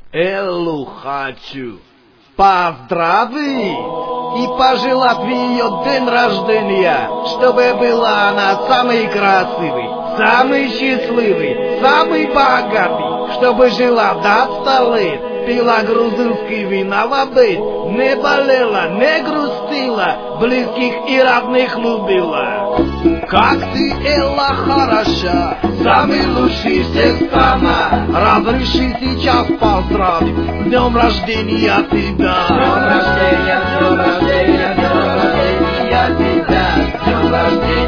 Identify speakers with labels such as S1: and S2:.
S1: Эллу хочу поздравить и пожелать в ее день рождения, чтобы была она самой красивой, самой счастливой, самой богатой, чтобы жила до 100 лет, пила грузинские вина в обед, не болела, не грустила, близких и родных любила. Как ты, Элла, хороша, самый лучший всех страна. Разреши сейчас поздравить с днем рождения тебя.
S2: С днем рождения, с днем рождения, с днем рождения тебя, с днем рождения.